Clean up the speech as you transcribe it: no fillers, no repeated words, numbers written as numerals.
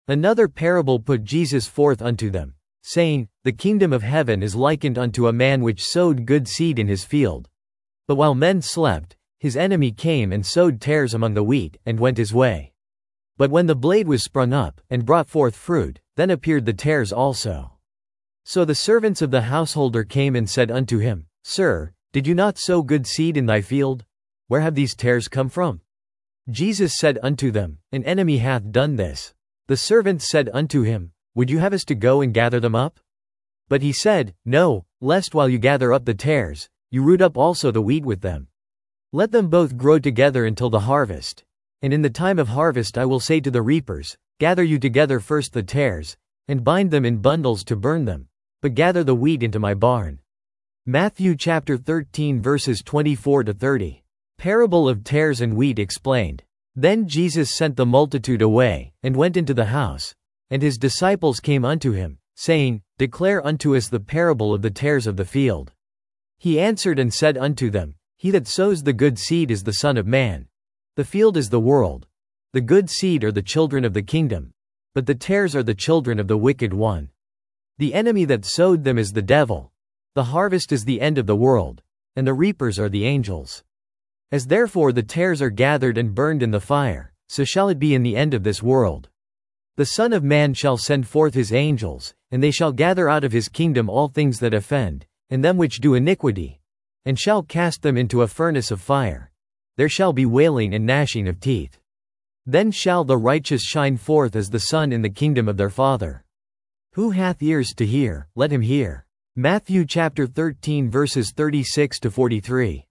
Another parable put Jesus forth unto them, saying, The kingdom of heaven is likened unto a man which sowed good seed in his field. But while men slept, his enemy came and sowed tares among the wheat, and went his way. But when the blade was sprung up, and brought forth fruit, then appeared the tares also. So the servants of the householder came and said unto him, Sir, did you not sow good seed in thy field? Where have these tares come from? Jesus said unto them, An enemy hath done this. The servants said unto him, Would you have us to go and gather them up? But he said, No, lest while you gather up the tares, you root up also the wheat with them. Let them both grow together until the harvest. And in the time of harvest I will say to the reapers, Gather you together first the tares, and bind them in bundles to burn them, but gather the wheat into my barn. Matthew chapter 13 verses 24-30. Parable of tares and wheat explained. Then Jesus sent the multitude away, and went into the house. And his disciples came unto him, saying, Declare unto us the parable of the tares of the field. He answered and said unto them, He that sows the good seed is the Son of Man. The field is the world. The good seed are the children of the kingdom. But the tares are the children of the wicked one. The enemy that sowed them is the devil. The harvest is the end of the world, and the reapers are the angels. As therefore the tares are gathered and burned in the fire, so shall it be in the end of this world. The Son of Man shall send forth his angels, and they shall gather out of his kingdom all things that offend, and them which do iniquity, and shall cast them into a furnace of fire. There shall be wailing and gnashing of teeth. Then shall the righteous shine forth as the sun in the kingdom of their Father. Who hath ears to hear, let him hear. Matthew chapter 13 verses 36-43.